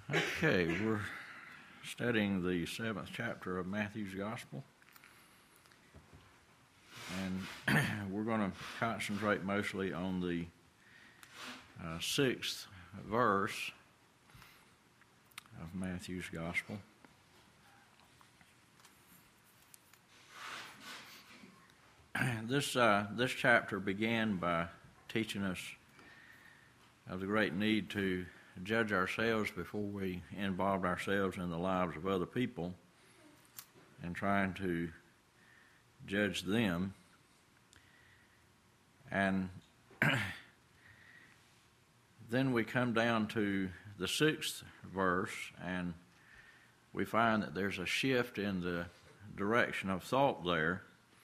Okay, we're studying the 7th chapter of Matthew's Gospel. And we're going to concentrate mostly on the 6th verse of Matthew's Gospel. This chapter began by teaching us of the great need to judge ourselves before we involve ourselves in the lives of other people and trying to judge them. And then we come down to the 6th verse, and we find that there's a shift in the direction of thought there,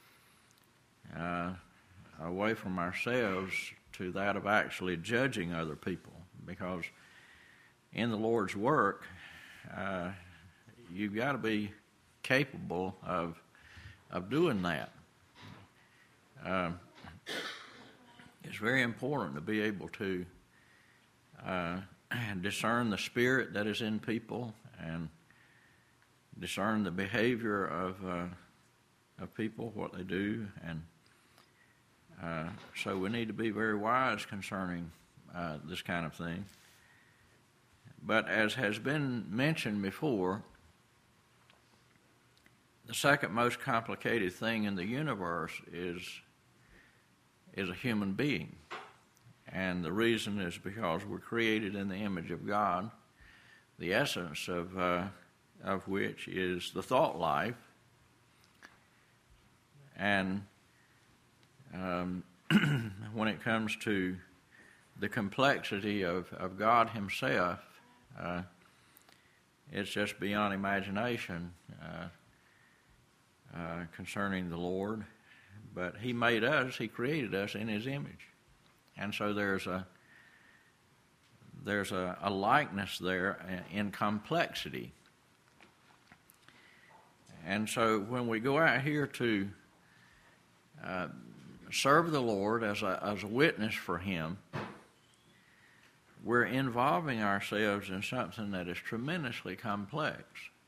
away from ourselves to that of actually judging other people, because in the Lord's work, you've got to be capable of doing that. It's very important to be able to discern the spirit that is in people and discern the behavior of people, what they do, and so we need to be very wise concerning this kind of thing. But as has been mentioned before, the second most complicated thing in the universe is a human being. And the reason is because we're created in the image of God, the essence of which is the thought life. And when it comes to the complexity of God himself, it's just beyond imagination concerning the Lord. But he made us, he created us in his image. And so there's a likeness there in complexity. And so when we go out here to serve the Lord as a witness for him, we're involving ourselves in something that is tremendously complex.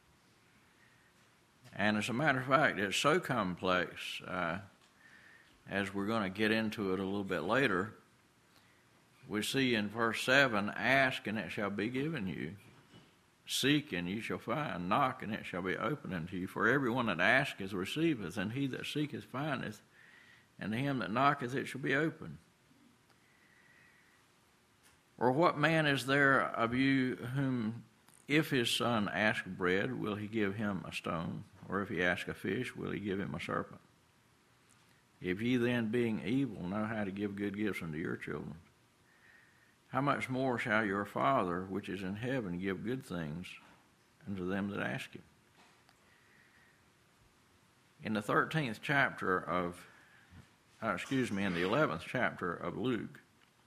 And as a matter of fact, it's so complex, as we're going to get into it a little bit later, we see in verse 7, ask and it shall be given you. Seek and you shall find. Knock and it shall be opened unto you. For everyone that asketh receiveth, and he that seeketh findeth, and to him that knocketh it shall be opened. Or what man is there of you whom, if his son ask bread, will he give him a stone? Or if he ask a fish, will he give him a serpent? If ye then, being evil, know how to give good gifts unto your children, how much more shall your Father, which is in heaven, give good things unto them that ask him? In the 13th chapter in the 11th chapter of Luke,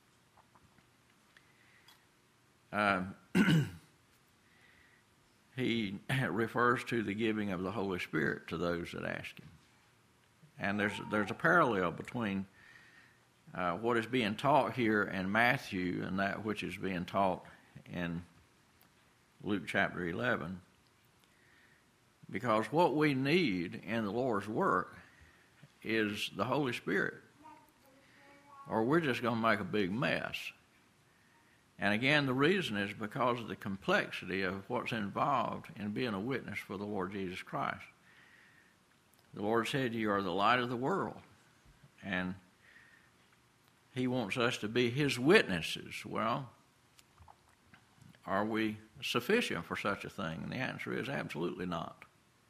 he refers to the giving of the Holy Spirit to those that ask him. And there's a parallel between what is being taught here in Matthew and that which is being taught in Luke chapter 11. Because what we need in the Lord's work is the Holy Spirit, or we're just going to make a big mess. And again, the reason is because of the complexity of what's involved in being a witness for the Lord Jesus Christ. The Lord said, you are the light of the world. And he wants us to be his witnesses. Well, are we sufficient for such a thing? And the answer is absolutely not.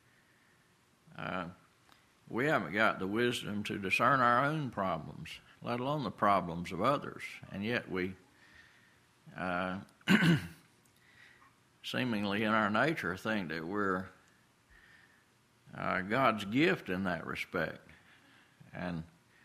We haven't got the wisdom to discern our own problems, let alone the problems of others. And yet we seemingly in our nature think that we're God's gift in that respect. And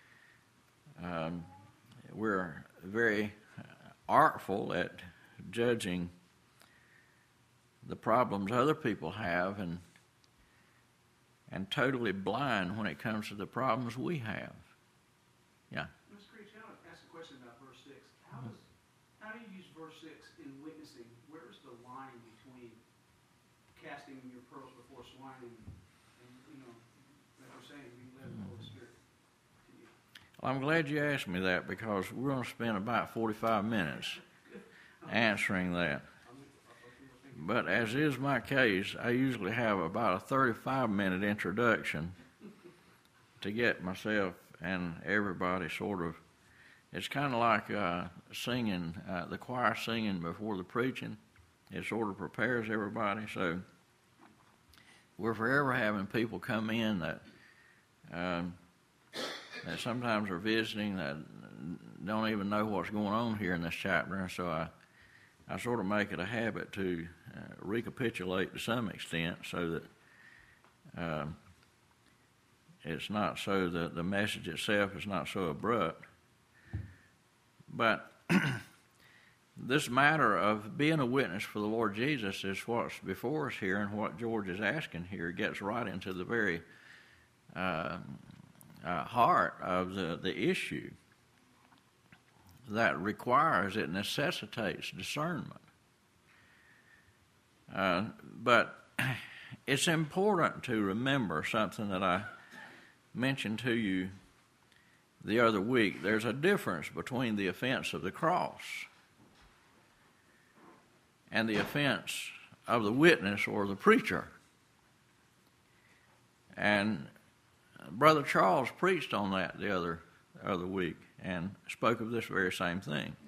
we're very artful at judging the problems other people have and totally blind when it comes to the problems we have. Yeah. Mr. Creech, I want to ask a question about verse 6. How do you use verse 6 in witnessing? Where's the line between casting your pearls before swine, and you know, like we're saying, we let the Holy Spirit to you. Well, I'm glad you asked me that, because we're going to spend about 45 minutes answering that. But as is my case, I usually have about a 35-minute introduction to get myself and everybody sort of. It's kind of like singing, the choir singing before the preaching. It sort of prepares everybody. So we're forever having people come in that sometimes are visiting that don't even know what's going on here in this chapter. And so I sort of make it a habit to recapitulate to some extent, so that it's not so that the message itself is not so abrupt. But this matter of being a witness for the Lord Jesus is what's before us here, and what George is asking here gets right into the very heart of the issue that requires, it necessitates discernment. But it's important to remember something that I mentioned to you the other week. There's a difference between the offense of the cross and the offense of the witness or the preacher. And Brother Charles preached on that the other week and spoke of this very same thing.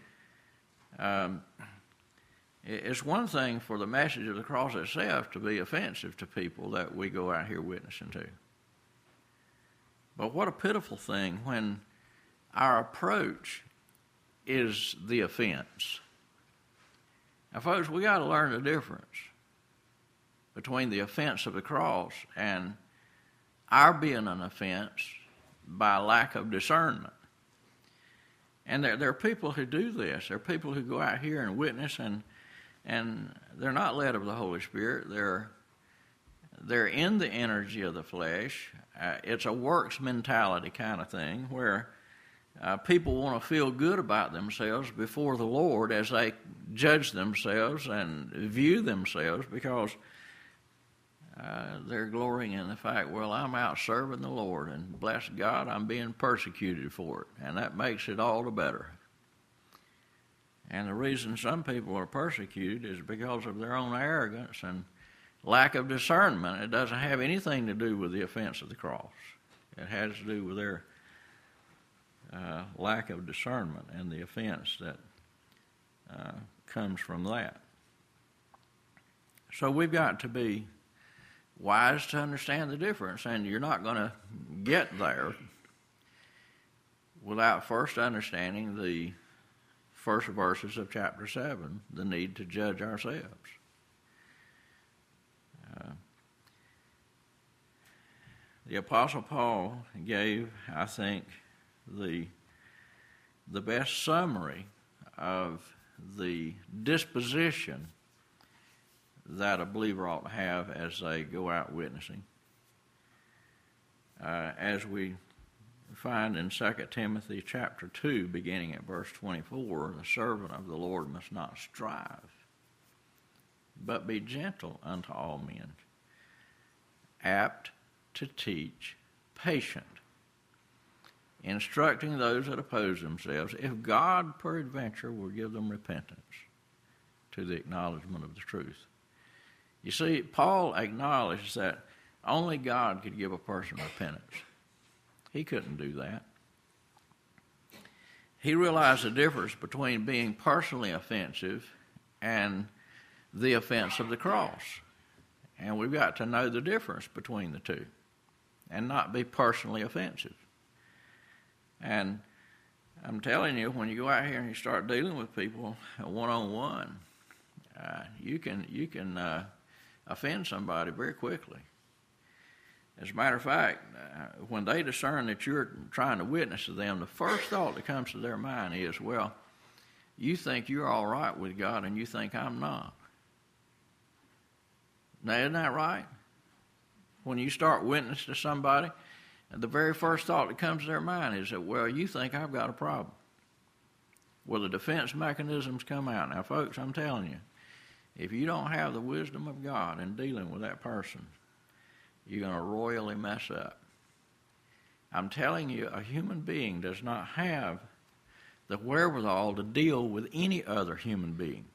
It's one thing for the message of the cross itself to be offensive to people that we go out here witnessing to. But what a pitiful thing when our approach is the offense. Now, folks, we got to learn the difference between the offense of the cross and our being an offense by lack of discernment. And there are people who do this. There are people who go out here and witness, and they're not led of the Holy Spirit. They're in the energy of the flesh. It's a works mentality kind of thing, where people want to feel good about themselves before the Lord as they judge themselves and view themselves, because they're glorying in the fact, well, I'm out serving the Lord, and bless God, I'm being persecuted for it, and that makes it all the better. And the reason some people are persecuted is because of their own arrogance and lack of discernment. It doesn't have anything to do with the offense of the cross. It has to do with their lack of discernment and the offense that comes from that. So we've got to be wise to understand the difference, and you're not going to get there without first understanding the first verses of chapter 7, the need to judge ourselves. The Apostle Paul gave, I think, the best summary of the disposition that a believer ought to have as they go out witnessing. As we find in 2 Timothy chapter 2, beginning at verse 24, the servant of the Lord must not strive, but be gentle unto all men, apt to teach, patient, instructing those that oppose themselves, if God peradventure will give them repentance to the acknowledgement of the truth. You see, Paul acknowledged that only God could give a person repentance. He couldn't do that. He realized the difference between being personally offensive and the offense of the cross. And we've got to know the difference between the two and not be personally offensive. And I'm telling you, when you go out here and you start dealing with people one-on-one, you can offend somebody very quickly. As a matter of fact, when they discern that you're trying to witness to them, the first thought that comes to their mind is, well, you think you're all right with God and you think I'm not. Now, isn't that right? When you start witnessing to somebody, the very first thought that comes to their mind is that, well, you think I've got a problem. Well, the defense mechanisms come out. Now, folks, I'm telling you, If you don't have the wisdom of God in dealing with that person, you're going to royally mess up. I'm telling you, a human being does not have the wherewithal to deal with any other human being.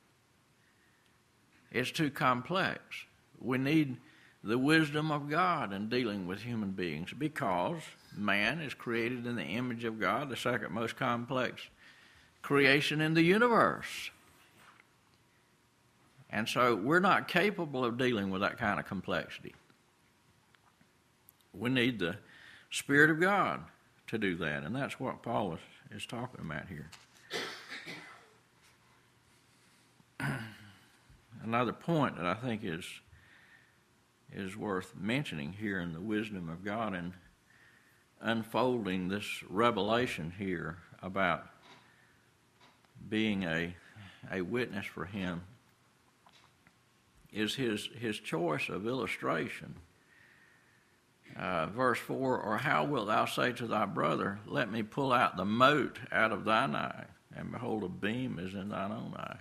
It's too complex. We need the wisdom of God in dealing with human beings because man is created in the image of God, the second most complex creation in the universe. And so we're not capable of dealing with that kind of complexity. We need the Spirit of God to do that, and that's what Paul is talking about here. Another point that I think is worth mentioning here in the wisdom of God and unfolding this revelation here about being a witness for him is his choice of illustration. Verse 4, or how wilt thou say to thy brother, let me pull out the mote out of thine eye, and behold, a beam is in thine own eye.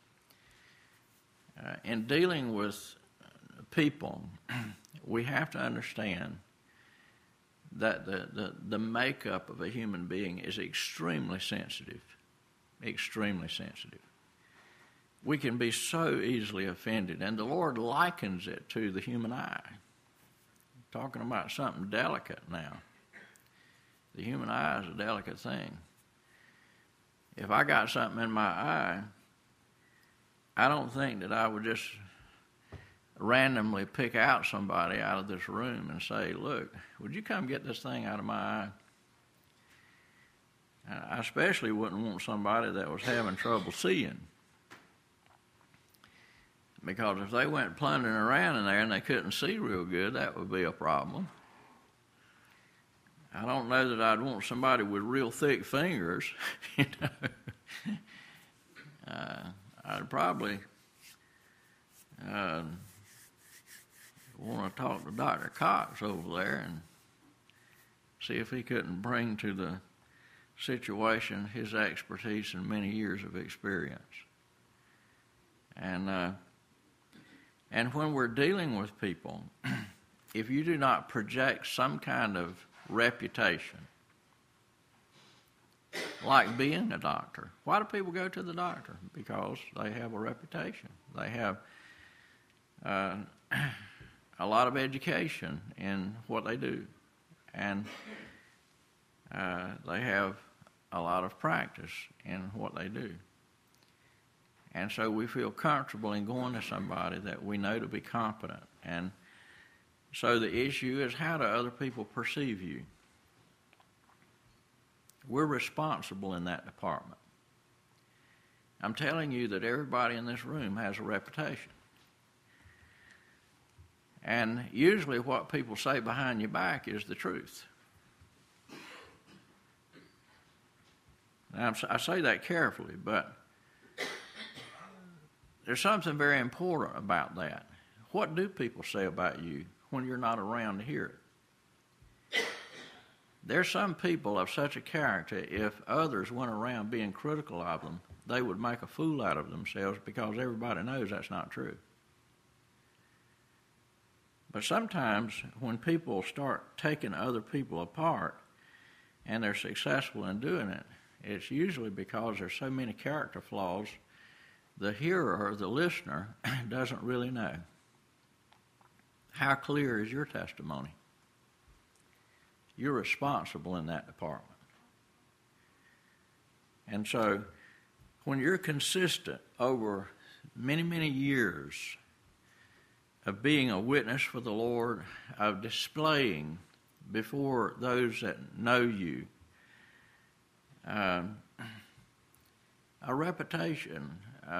In dealing with people, we have to understand that the makeup of a human being is extremely sensitive. Extremely sensitive. We can be so easily offended, and the Lord likens it to the human eye. Talking about something delicate now. The human eye is a delicate thing. If I got something in my eye, I don't think that I would just randomly pick out somebody out of this room and say, look, would you come get this thing out of my eye? I especially wouldn't want somebody that was having trouble seeing. Because if they went plundering around in there and they couldn't see real good, that would be a problem. I don't know that I'd want somebody with real thick fingers. You know, I'd probably want to talk to Dr. Cox over there and see if he couldn't bring to the situation his expertise and many years of experience. And when we're dealing with people, if you do not project some kind of reputation, like being a doctor, why do people go to the doctor? Because they have a reputation. They have a lot of education in what they do, and they have a lot of practice in what they do. And so we feel comfortable in going to somebody that we know to be competent. And so the issue is, how do other people perceive you? We're responsible in that department. I'm telling you that everybody in this room has a reputation. And usually what people say behind your back is the truth. Now, I say that carefully, but there's something very important about that. What do people say about you when you're not around to hear it? There's some people of such a character, if others went around being critical of them, they would make a fool out of themselves because everybody knows that's not true. But sometimes when people start taking other people apart and they're successful in doing it, it's usually because there's so many character flaws the hearer or the listener doesn't really know. How clear is your testimony? You're responsible in that department. And so when you're consistent over many, many years of being a witness for the Lord, of displaying before those that know you a reputation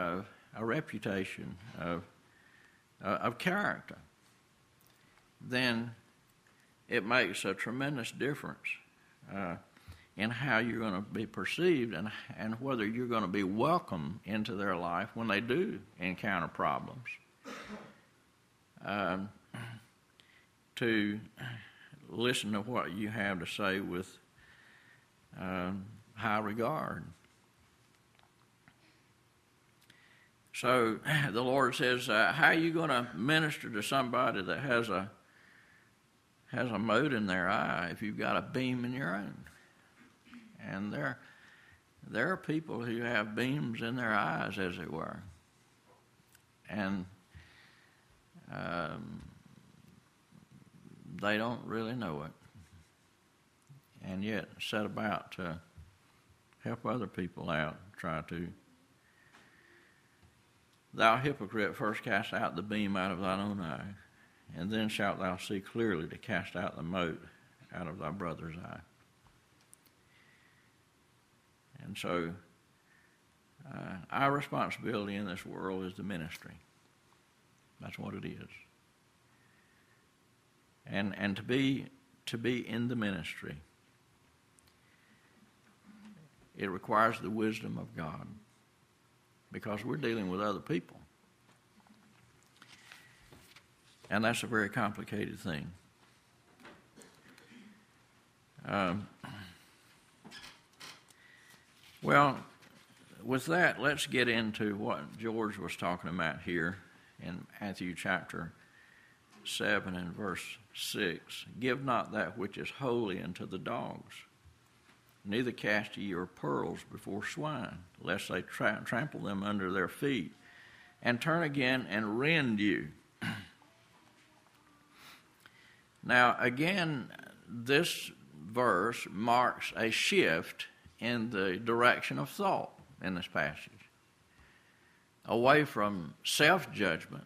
of character, then it makes a tremendous difference in how you're going to be perceived and whether you're going to be welcome into their life when they do encounter problems. To listen to what you have to say with high regard. So the Lord says, how are you going to minister to somebody that has a mote in their eye if you've got a beam in your own? And there are people who have beams in their eyes, as it were. And they don't really know it. And yet set about to help other people out, try to. Thou hypocrite, first cast out the beam out of thine own eye, and then shalt thou see clearly to cast out the mote out of thy brother's eye. And so our responsibility in this world is the ministry. That's what it is. And to be in the ministry, it requires the wisdom of God, because we're dealing with other people. And that's a very complicated thing. Well, with that, let's get into what George was talking about here in Matthew chapter 7 and verse 6. Give not that which is holy unto the dogs, neither cast ye your pearls before swine, lest they trample them under their feet, and turn again and rend you. Now, again, this verse marks a shift in the direction of thought in this passage, away from self-judgment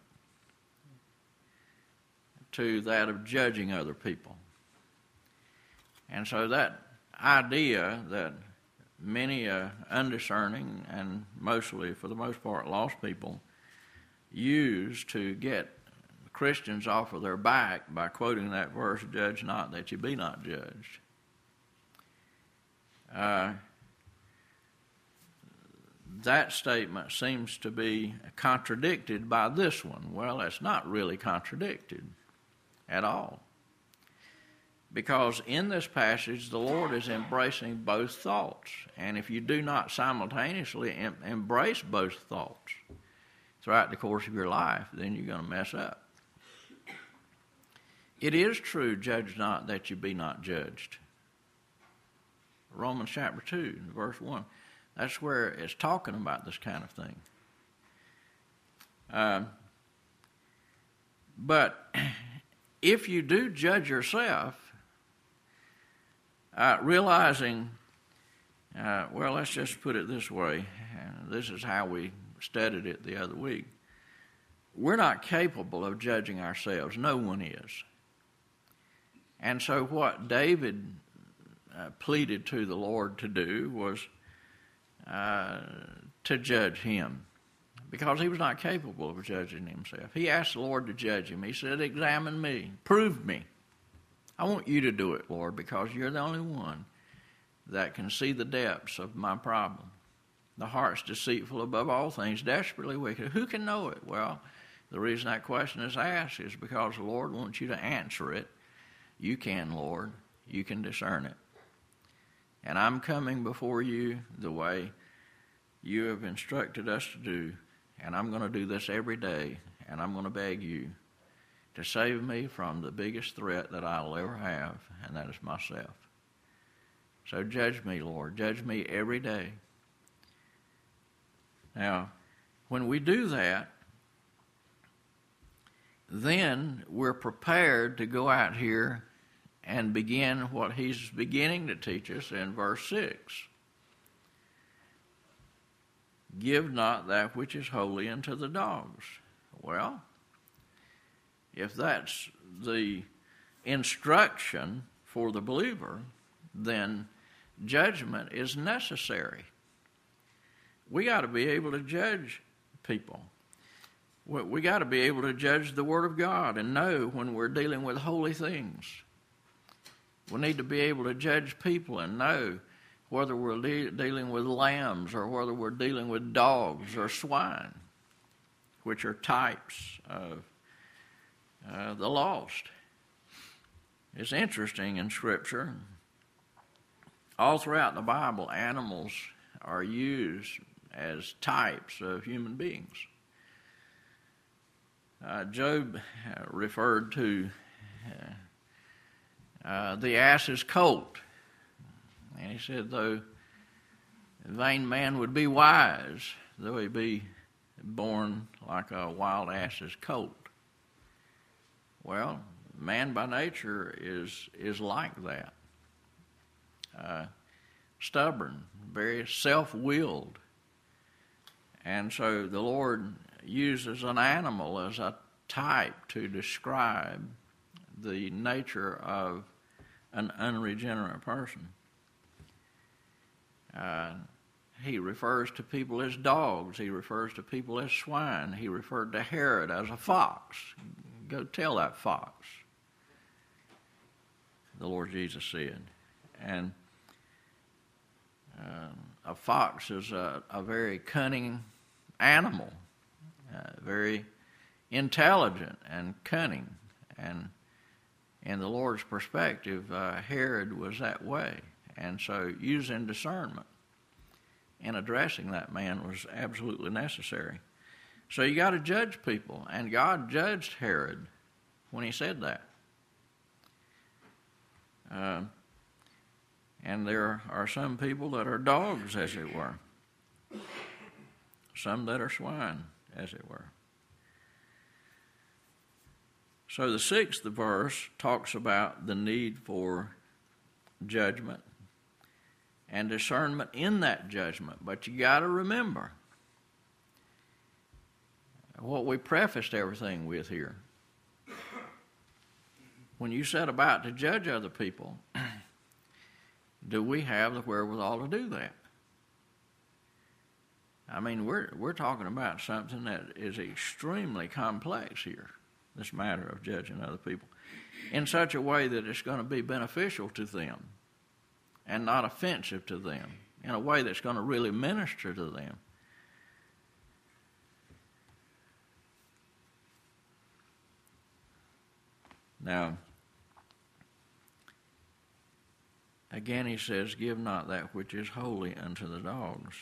to that of judging other people. And so that idea that many undiscerning and mostly, for the most part, lost people use to get Christians off of their back by quoting that verse, judge not that you be not judged. That statement seems to be contradicted by this one. Well, it's not really contradicted at all, because in this passage the Lord is embracing both thoughts, and if you do not simultaneously embrace both thoughts throughout the course of your life, then you're going to mess up. It is true, judge not that you be not judged. Romans chapter 2, verse 1. That's where it's talking about this kind of thing. But if you do judge yourself, realizing, well, let's just put it this way. This is how we studied it the other week. We're not capable of judging ourselves. No one is. And so what David pleaded to the Lord to do was to judge him, because he was not capable of judging himself. He asked the Lord to judge him. He said, examine me, prove me. I want you to do it, Lord, because you're the only one that can see the depths of my problem. The heart's deceitful above all things, desperately wicked. Who can know it? Well, the reason that question is asked is because the Lord wants you to answer it. You can, Lord. You can discern it. And I'm coming before you the way you have instructed us to do, and I'm going to do this every day, and I'm going to beg you to save me from the biggest threat that I'll ever have, and that is myself. So judge me, Lord. Judge me every day. Now, when we do that, then we're prepared to go out here and begin what he's beginning to teach us in verse 6. Give not that which is holy unto the dogs. Well, if that's the instruction for the believer, then judgment is necessary. We got to be able to judge people. We got to be able to judge the Word of God and know when we're dealing with holy things. We need to be able to judge people and know whether we're dealing with lambs or whether we're dealing with dogs or swine, which are types of the lost. It's interesting in Scripture, all throughout the Bible, animals are used as types of human beings. Job referred to the ass's colt. And he said, though a vain man would be wise, though he be born like a wild ass's colt. Well, man by nature is like that. Stubborn, very self-willed. And so the Lord uses an animal as a type to describe the nature of an unregenerate person. He refers to people as dogs. He refers to people as swine. He referred to Herod as a fox. Go tell that fox, the Lord Jesus said. And a fox is a very cunning animal, very intelligent and cunning. And in the Lord's perspective, Herod was that way. And so using discernment in addressing that man was absolutely necessary. So you got to judge people, and God judged Herod when he said that. And there are some people that are dogs, as it were. Some that are swine, as it were. So the 6th verse talks about the need for judgment and discernment in that judgment. But you got to remember what we prefaced everything with here. When you set about to judge other people, do we have the wherewithal to do that? I mean, we're talking about something that is extremely complex here, this matter of judging other people, in such a way that it's going to be beneficial to them and not offensive to them, in a way that's going to really minister to them. Now, again he says, give not that which is holy unto the dogs.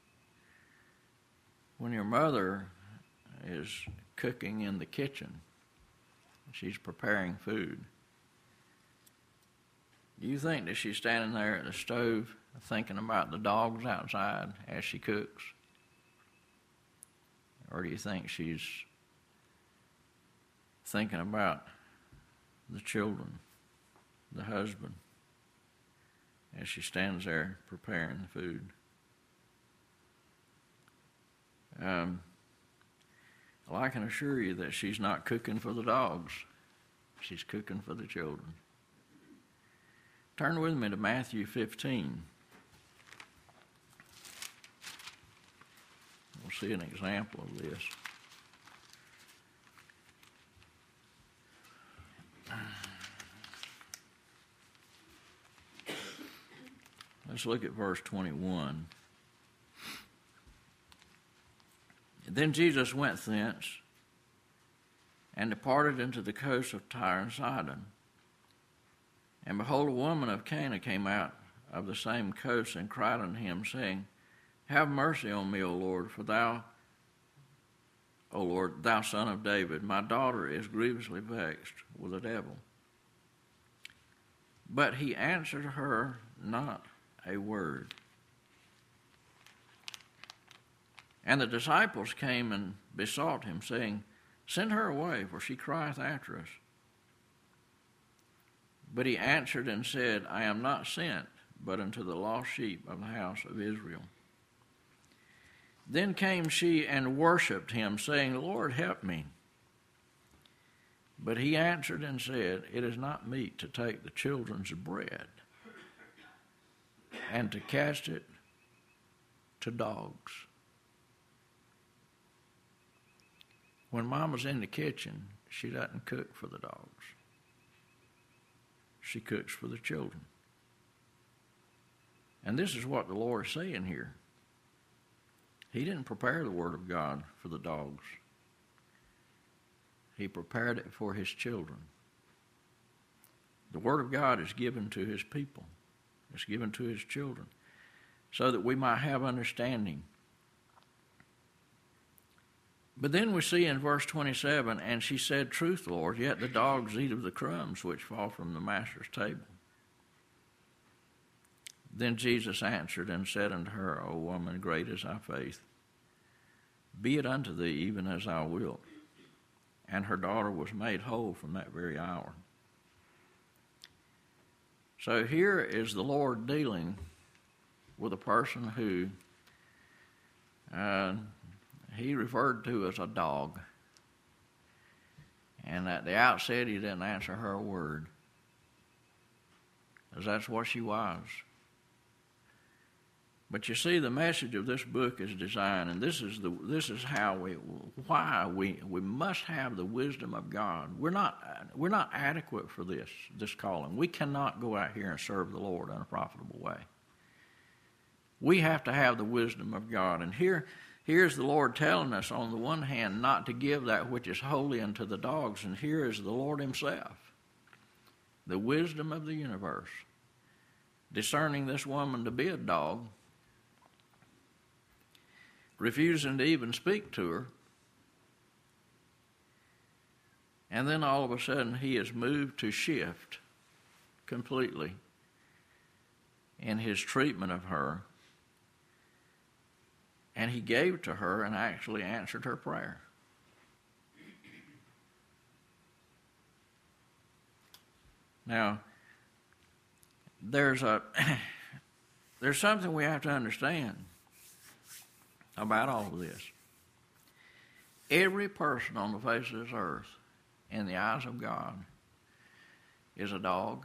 When your mother is cooking in the kitchen, she's preparing food, do you think that she's standing there at the stove thinking about the dogs outside as she cooks? Or do you think she's thinking about the children, the husband, as she stands there preparing the food? Well, I can assure you that she's not cooking for the dogs. She's cooking for the children. Turn with me to Matthew 15. We'll see an example of this. Let's look at verse 21. Then Jesus went thence and departed into the coast of Tyre and Sidon. And behold, a woman of Cana came out of the same coast and cried unto him, saying, Have mercy on me, O Lord, for thou, O Lord, thou son of David, my daughter is grievously vexed with a devil. But he answered her not a word. And the disciples came and besought him, saying, Send her away, for she crieth after us. But he answered and said, I am not sent, but unto the lost sheep of the house of Israel. Then came she and worshipped him, saying, Lord, help me. But he answered and said, It is not meet to take the children's bread and to cast it to dogs. When Mama's in the kitchen, she doesn't cook for the dogs. She cooks for the children. And this is what the Lord is saying here. He didn't prepare the Word of God for the dogs. He prepared it for His children. The Word of God is given to His people. It's given to His children so that we might have understanding. But then we see in verse 27, and she said, Truth, Lord, yet the dogs eat of the crumbs which fall from the master's table. Then Jesus answered and said unto her, O woman, great is thy faith. Be it unto thee even as thou wilt. And her daughter was made whole from that very hour. So here is the Lord dealing with a person who he referred to as a dog. And at the outset, he didn't answer her a word, because that's what she was. But you see, the message of this book is designed, and this is how why we must have the wisdom of God. We're not adequate for this calling. We cannot go out here and serve the Lord in a profitable way. We have to have the wisdom of God, and here's the Lord telling us, on the one hand, not to give that which is holy unto the dogs, and here is the Lord himself, the wisdom of the universe, discerning this woman to be a dog, refusing to even speak to her. And then all of a sudden he is moved to shift completely in his treatment of her. And he gave to her and actually answered her prayer. Now, there's something we have to understand about all of this. Every person on the face of this earth, in the eyes of God, is a dog,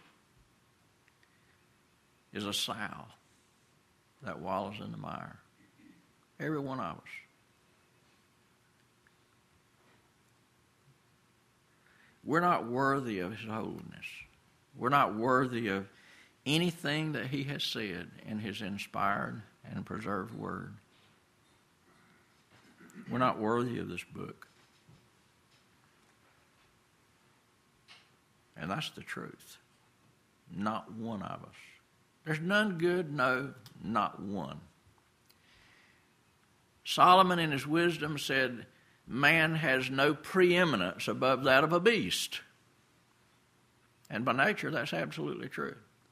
is a sow that wallows in the mire. Every one of us. We're not worthy of his holiness. We're not worthy of anything that he has said in his inspired and preserved word. We're not worthy of this book. And that's the truth. Not one of us. There's none good, no, not one. Solomon in his wisdom said, man has no preeminence above that of a beast. And by nature, that's absolutely true.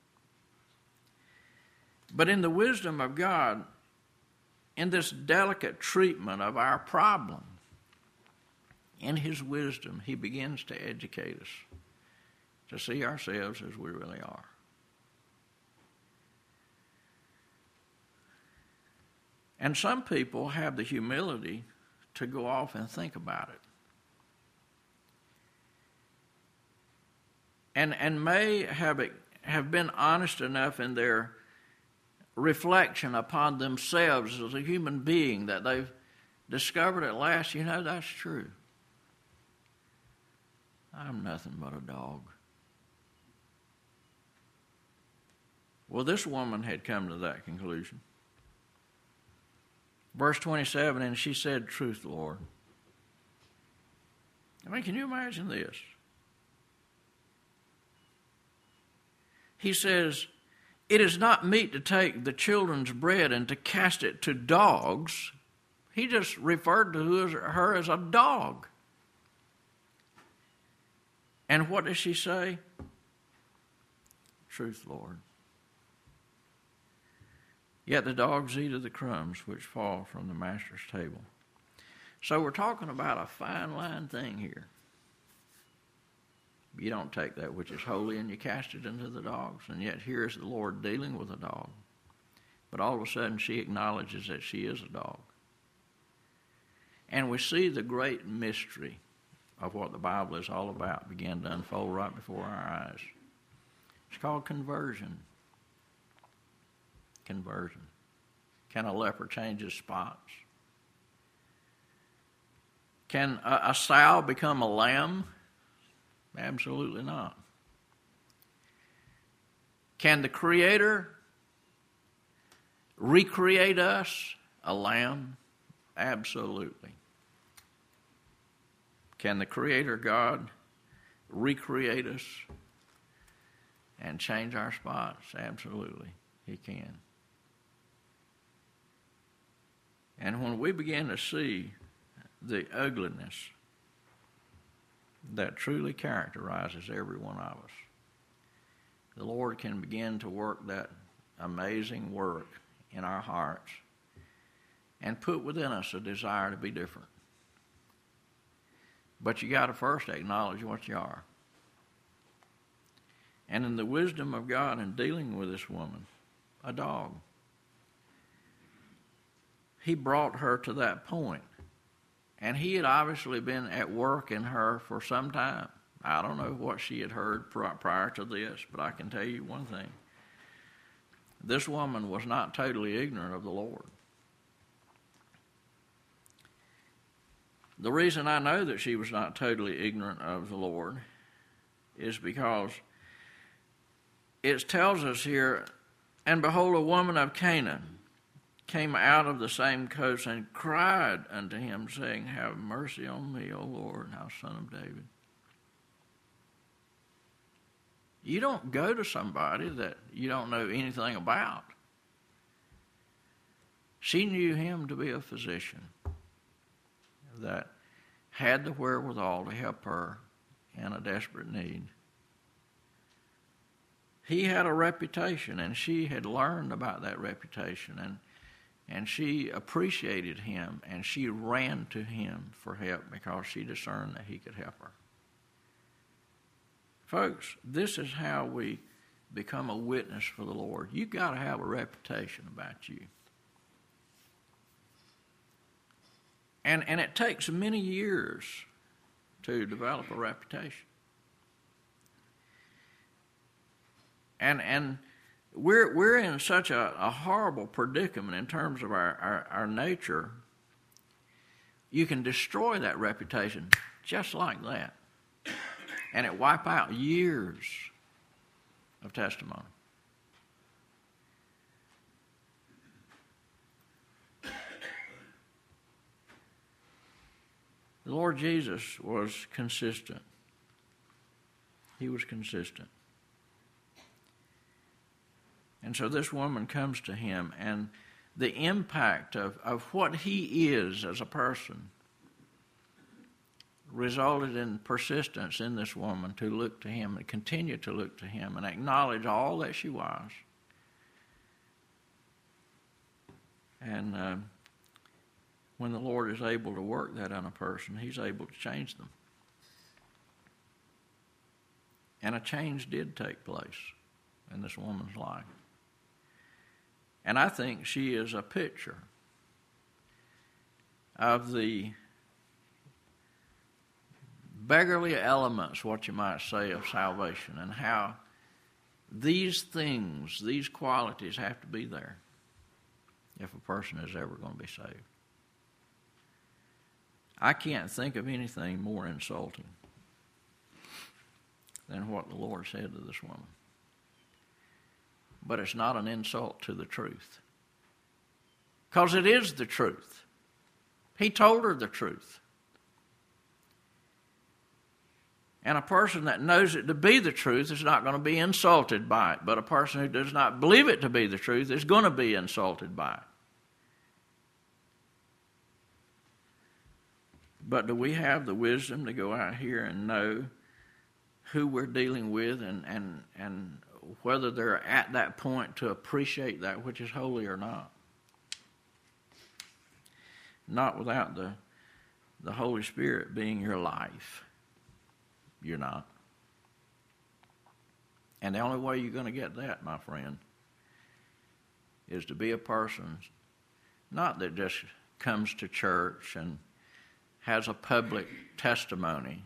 But in the wisdom of God, in this delicate treatment of our problem, in his wisdom, he begins to educate us to see ourselves as we really are. And some people have the humility to go off and think about it. And may have been honest enough in their reflection upon themselves as a human being that they've discovered at last, that's true. I'm nothing but a dog. Well, this woman had come to that conclusion. Verse 27, and she said, Truth, Lord. Can you imagine this? He says, it is not meet to take the children's bread and to cast it to dogs. He just referred to her as a dog. And what does she say? Truth, Lord. Yet the dogs eat of the crumbs which fall from the master's table. So we're talking about a fine line thing here. You don't take that which is holy and you cast it into the dogs. And yet here is the Lord dealing with a dog. But all of a sudden she acknowledges that she is a dog. And we see the great mystery of what the Bible is all about begin to unfold right before our eyes. It's called conversion. Conversion. Can a leper change his spots? Can a sow become a lamb? Absolutely not. Can the Creator recreate us a lamb? Absolutely. Can the Creator God recreate us and change our spots? Absolutely, He can. And when we begin to see the ugliness that truly characterizes every one of us. The Lord can begin to work that amazing work in our hearts and put within us a desire to be different. But you got to first acknowledge what you are. And in the wisdom of God in dealing with this woman, a dog, he brought her to that point. And he had obviously been at work in her for some time. I don't know what she had heard prior to this, but I can tell you one thing. This woman was not totally ignorant of the Lord. The reason I know that she was not totally ignorant of the Lord is because it tells us here, and behold, a woman of Canaan came out of the same coast and cried unto him, saying, have mercy on me, O Lord, thou son of David. You don't go to somebody that you don't know anything about. She knew him to be a physician that had the wherewithal to help her in a desperate need. He had a reputation, and she had learned about that reputation, and she appreciated him, and she ran to him for help because she discerned that he could help her. Folks, this is how we become a witness for the Lord. You've got to have a reputation about you. And it takes many years to develop a reputation. And we're in such a horrible predicament in terms of our nature. You can destroy that reputation just like that. And it wipe out years of testimony. The Lord Jesus was consistent. He was consistent. And so this woman comes to him, and the impact of what he is as a person resulted in persistence in this woman to look to him and continue to look to him and acknowledge all that she was. And when the Lord is able to work that on a person, he's able to change them. And a change did take place in this woman's life. And I think she is a picture of the beggarly elements, what you might say, of salvation, and how these things, these qualities have to be there if a person is ever going to be saved. I can't think of anything more insulting than what the Lord said to this woman. But it's not an insult to the truth. Because it is the truth. He told her the truth. And a person that knows it to be the truth is not going to be insulted by it. But a person who does not believe it to be the truth is going to be insulted by it. But do we have the wisdom to go out here and know who we're dealing with and whether they're at that point to appreciate that which is holy or not? Not without the Holy Spirit being your life. You're not. And the only way you're going to get that, my friend, is to be a person not that just comes to church and has a public testimony.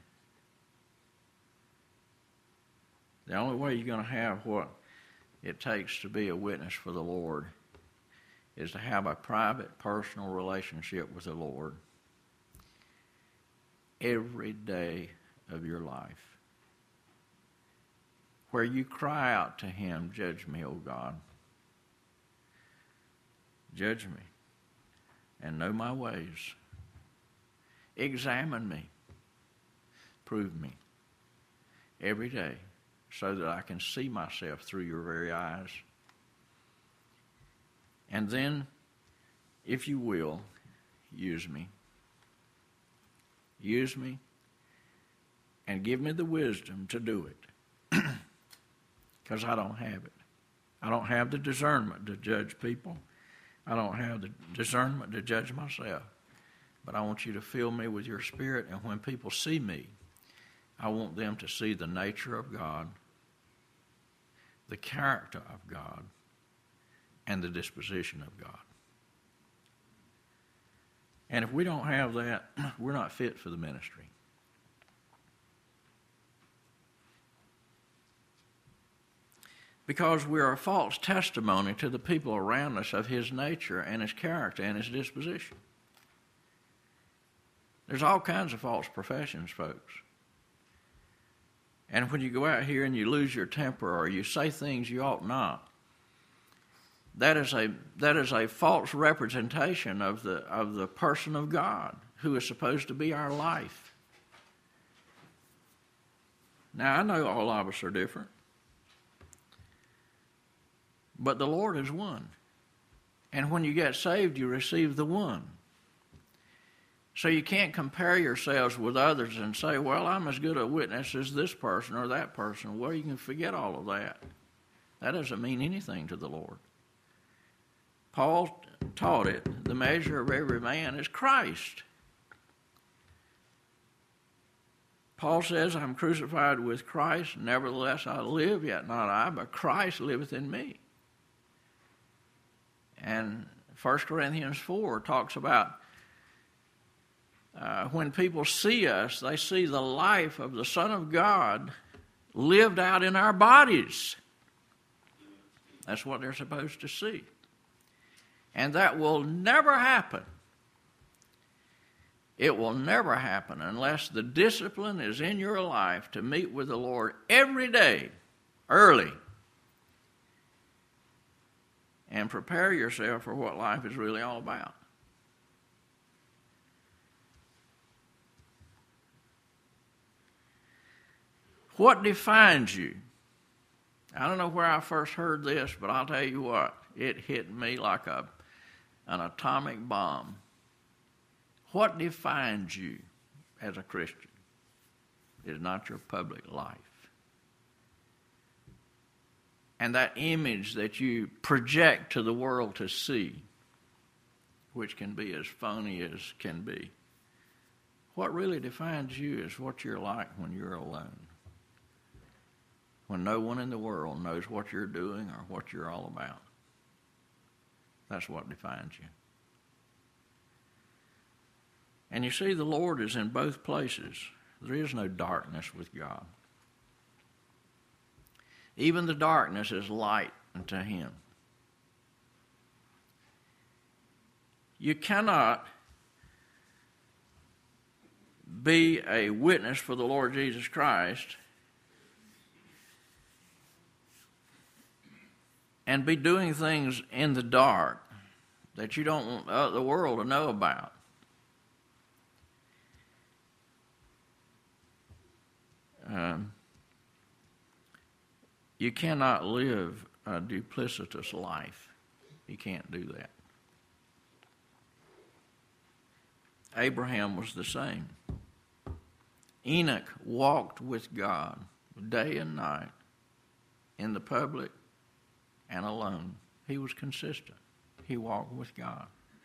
The only way you're going to have what it takes to be a witness for the Lord is to have a private, personal relationship with the Lord every day of your life, where you cry out to him, judge me, O God. Judge me and know my ways. Examine me. Prove me every day so that I can see myself through your very eyes. And then, if you will, use me use me, and give me the wisdom to do it. Because I don't have it. I don't have the discernment to judge people. I don't have the discernment to judge myself. But I want you to fill me with your Spirit, and when people see me, I want them to see the nature of God, the character of God, and the disposition of God. And if we don't have that, we're not fit for the ministry. Because we are a false testimony to the people around us of His nature and His character and His disposition. There's all kinds of false professions, folks. And when you go out here and you lose your temper or you say things you ought not, that is a false representation of the person of God who is supposed to be our life. Now, I know all of us are different, but the Lord is one. And when you get saved, you receive the one. So you can't compare yourselves with others and say, well, I'm as good a witness as this person or that person. Well, you can forget all of that. That doesn't mean anything to the Lord. Paul taught it, the measure of every man is Christ. Paul says, I'm crucified with Christ, nevertheless I live, yet not I, but Christ liveth in me. And 1 Corinthians 4 talks about when people see us, they see the life of the Son of God lived out in our bodies. That's what they're supposed to see. And that will never happen. It will never happen unless the discipline is in your life to meet with the Lord every day, early, and prepare yourself for what life is really all about. What defines you? I don't know where I first heard this, but I'll tell you what, it hit me like an atomic bomb. What defines you as a Christian is not your public life. And that image that you project to the world to see, which can be as phony as can be. What really defines you is what you're like when you're alone. When no one in the world knows what you're doing or what you're all about. That's what defines you. And you see, the Lord is in both places. There is no darkness with God. Even the darkness is light unto Him. You cannot be a witness for the Lord Jesus Christ and be doing things in the dark that you don't want the world to know about. You cannot live a duplicitous life. You can't do that. Abraham was the same. Enoch walked with God day and night in the public and alone. He was consistent. He walked with God.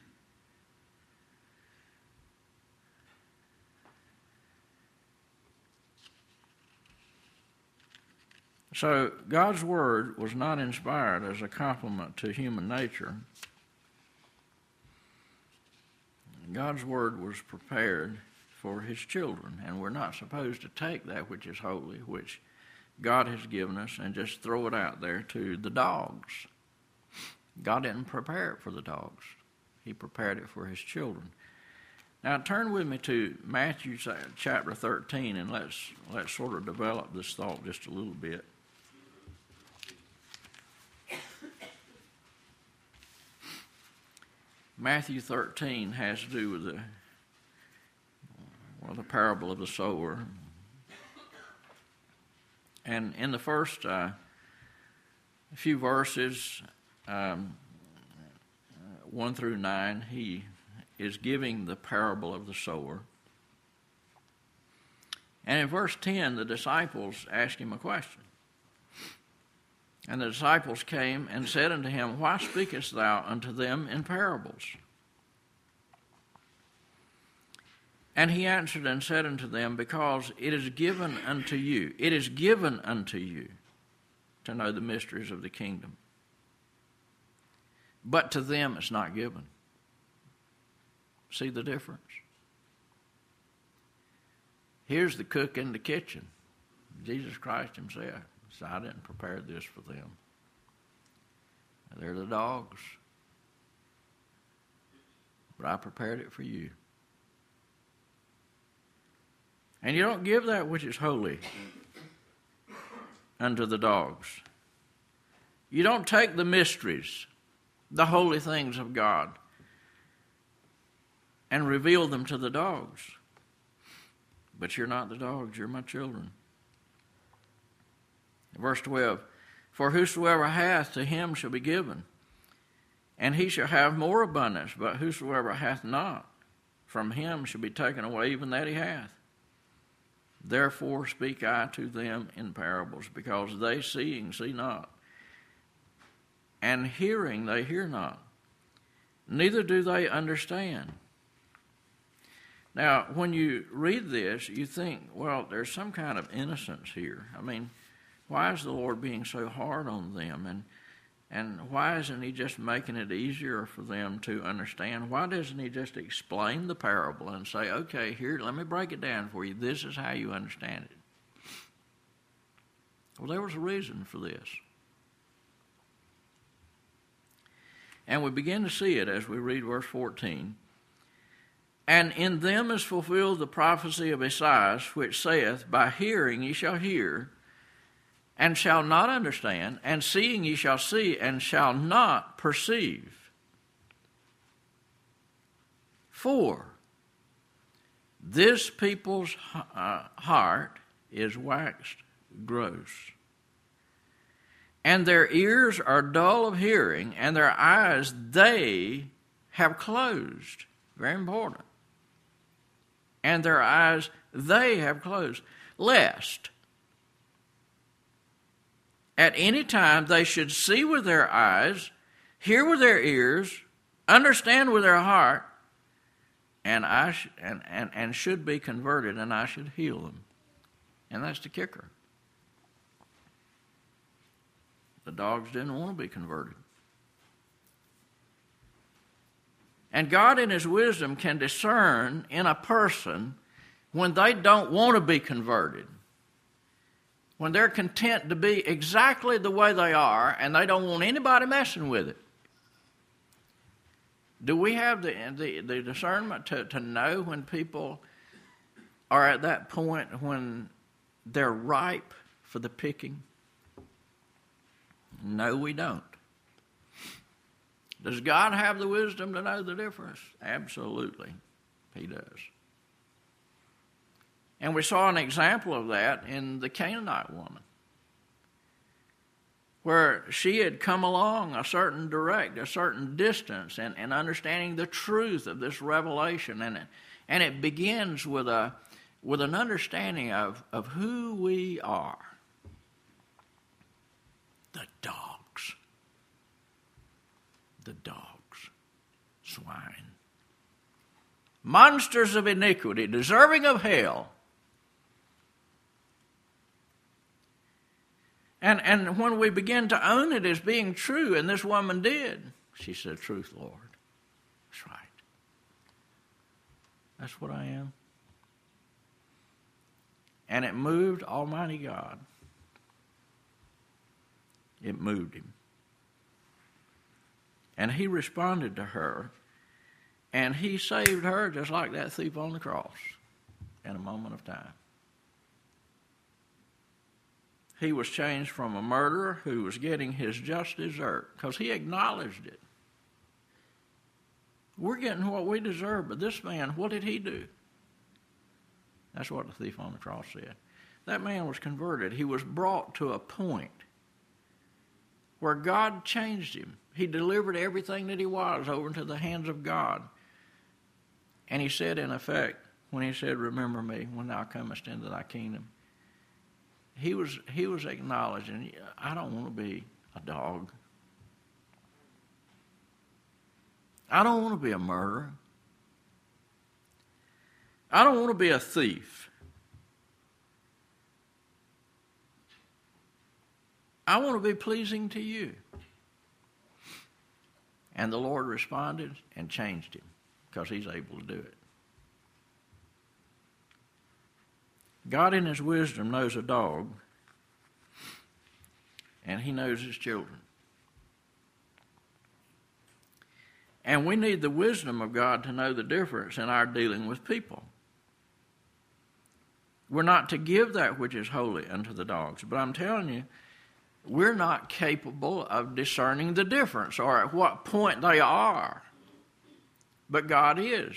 So God's Word was not inspired as a complement to human nature. God's Word was prepared for His children, and we're not supposed to take that which is holy, which God has given us, and just throw it out there to the dogs. God didn't prepare it for the dogs. He prepared it for His children. Now turn with me to Matthew chapter 13, and let's sort of develop this thought just a little bit. Matthew 13 has to do with the parable of the sower. And in the first few verses, 1 through 9, he is giving the parable of the sower. And in verse 10, the disciples asked him a question. And the disciples came and said unto him, Why speakest thou unto them in parables? And he answered and said unto them, Because it is given unto you to know the mysteries of the kingdom. But to them it's not given. See the difference? Here's the cook in the kitchen, Jesus Christ himself. So I didn't prepare this for them. They're the dogs. But I prepared it for you. And you don't give that which is holy unto the dogs. You don't take the mysteries, the holy things of God, and reveal them to the dogs. But you're not the dogs, you're my children. Verse 12, For whosoever hath, to him shall be given, and he shall have more abundance. But whosoever hath not, from him shall be taken away even that he hath. Therefore speak I to them in parables, because they seeing see not, and hearing they hear not, neither do they understand. Now, when you read this, you think, well, there's some kind of innocence here. I mean, why is the Lord being so hard on them? And why isn't he just making it easier for them to understand? Why doesn't he just explain the parable and say, okay, here, let me break it down for you. This is how you understand it. Well, there was a reason for this. And we begin to see it as we read verse 14. And in them is fulfilled the prophecy of Esaias, which saith, By hearing ye shall hear, and shall not understand, and seeing ye shall see, and shall not perceive. For this people's heart is waxed gross, and their ears are dull of hearing, and their eyes they have closed. Very important. And their eyes they have closed, lest at any time they should see with their eyes, hear with their ears, understand with their heart, and should be converted, and I should heal them. And that's the kicker. The dogs didn't want to be converted. And God in his wisdom can discern in a person when they don't want to be converted. When they're content to be exactly the way they are and they don't want anybody messing with it. Do we have the discernment to know when people are at that point when they're ripe for the picking? No, we don't. Does God have the wisdom to know the difference? Absolutely, he does. And we saw an example of that in the Canaanite woman, where she had come along a certain distance and understanding the truth of this revelation. And it begins with an understanding of who we are. The dogs. The dogs. Swine. Monsters of iniquity, deserving of hell. And when we begin to own it as being true, and this woman did, she said, Truth, Lord. That's right. That's what I am. And it moved Almighty God. It moved him. And he responded to her, and he saved her just like that thief on the cross in a moment of time. He was changed from a murderer who was getting his just desert because he acknowledged it. We're getting what we deserve, but this man, what did he do? That's what the thief on the cross said. That man was converted. He was brought to a point where God changed him. He delivered everything that he was over into the hands of God. And he said, in effect, when he said, remember me when thou comest into thy kingdom, he was acknowledging, I don't want to be a dog. I don't want to be a murderer. I don't want to be a thief. I want to be pleasing to you. And the Lord responded and changed him because he's able to do it. God in his wisdom knows a dog, and he knows his children. And we need the wisdom of God to know the difference in our dealing with people. We're not to give that which is holy unto the dogs. But I'm telling you, we're not capable of discerning the difference or at what point they are. But God is.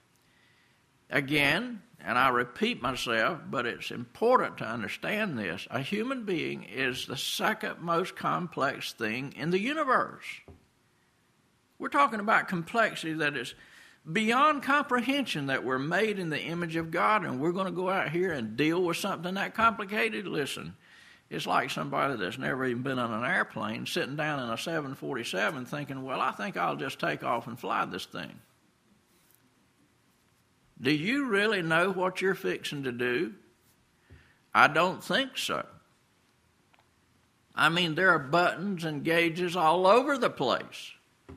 Again, and I repeat myself, but it's important to understand this, a human being is the second most complex thing in the universe. We're talking about complexity that is beyond comprehension, that we're made in the image of God, and we're going to go out here and deal with something that complicated. Listen, it's like somebody that's never even been on an airplane sitting down in a 747 thinking, well, I think I'll just take off and fly this thing. Do you really know what you're fixing to do? I don't think so. I mean, there are buttons and gauges all over the place.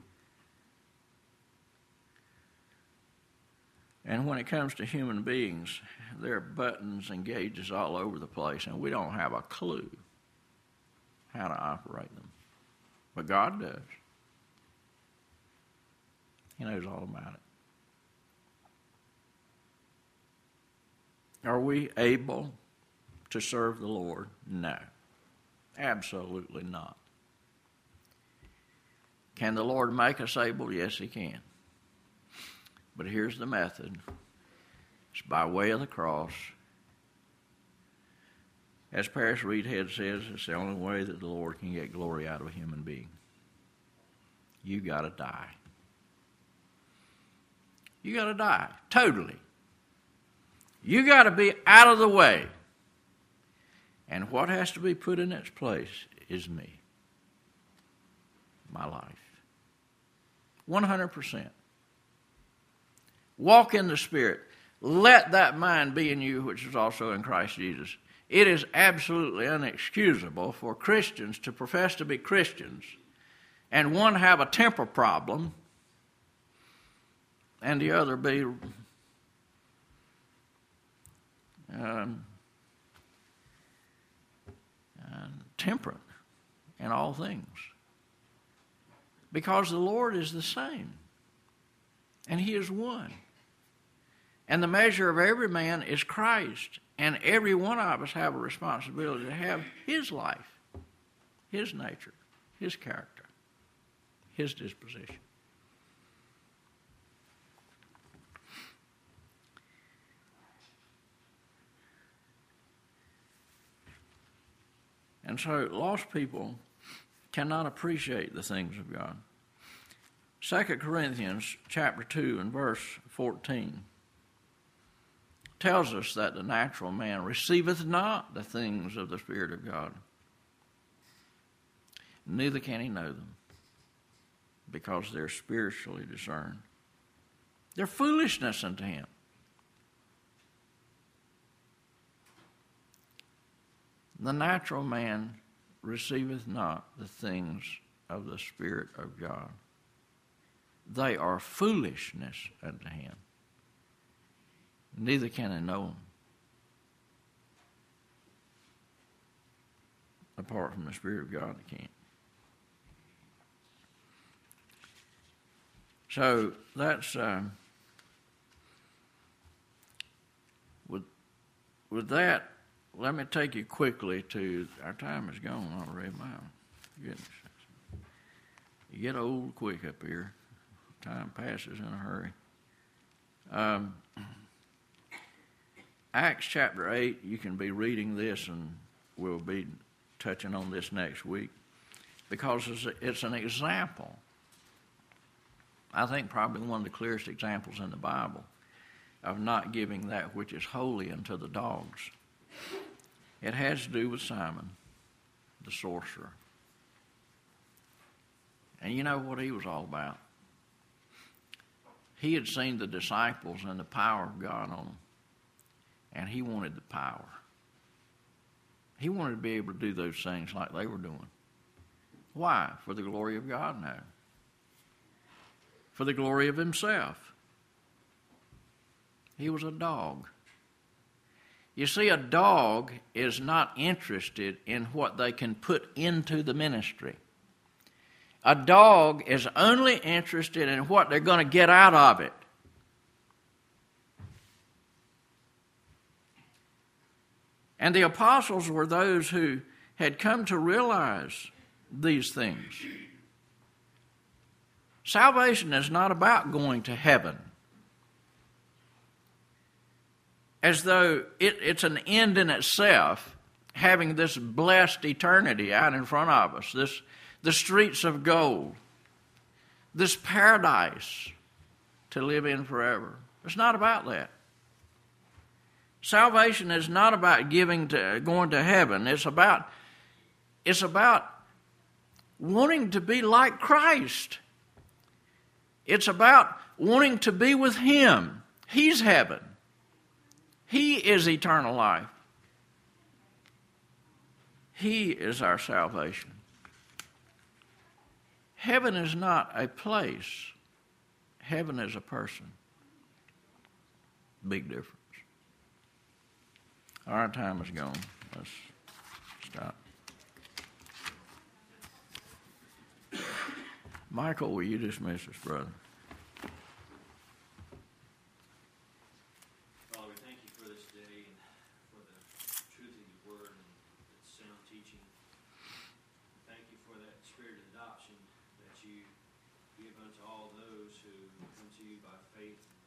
And when it comes to human beings, there are buttons and gauges all over the place, and we don't have a clue how to operate them. But God does. He knows all about it. Are we able to serve the Lord? No. Absolutely not. Can the Lord make us able? Yes, He can. But here's the method. It's by way of the cross. As Paris Reedhead says, it's the only way that the Lord can get glory out of a human being. You got to die. You got to die. Totally. You got to be out of the way. And what has to be put in its place is me. My life. 100%. Walk in the Spirit. Let that mind be in you which is also in Christ Jesus. It is absolutely inexcusable for Christians to profess to be Christians and one have a temper problem and the other be temperate in all things. Because the Lord is the same. And He is one. And the measure of every man is Christ. And every one of us have a responsibility to have His life, His nature, His character, His disposition. And so lost people cannot appreciate the things of God. 2 Corinthians chapter 2 and verse 14 tells us that the natural man receiveth not the things of the Spirit of God, neither can he know them, because they're spiritually discerned. They're foolishness unto him. The natural man receiveth not the things of the Spirit of God. They are foolishness unto him. Neither can he know them apart from the Spirit of God. They can't. So that's with that. Let me take you quickly to, our time is gone already. My goodness. You get old quick up here. Time passes in a hurry. Acts chapter 8, you can be reading this, and we'll be touching on this next week, because it's an example. I think probably one of the clearest examples in the Bible. of not giving that which is holy unto the dogs. It has to do with Simon, the sorcerer. And you know what he was all about? He had seen the disciples and the power of God on them, and he wanted the power. He wanted to be able to do those things like they were doing. Why? For the glory of God? No. For the glory of himself. He was a dog. You see, a dog is not interested in what they can put into the ministry. A dog is only interested in what they're going to get out of it. And the apostles were those who had come to realize these things. Salvation is not about going to heaven as though it's an end in itself, having this blessed eternity out in front of us, the streets of gold, this paradise to live in forever. It's not about that. Salvation is not about going to heaven. It's about wanting to be like Christ. It's about wanting to be with Him. He's heaven. He is eternal life. He is our salvation. Heaven is not a place. Heaven is a person. Big difference. Our time is gone. Let's stop. Michael, will you dismiss us, brother? Father, we thank you for this day and for the truth of your word and its sound teaching. Thank you for that spirit of adoption that you give unto all those who come to you by faith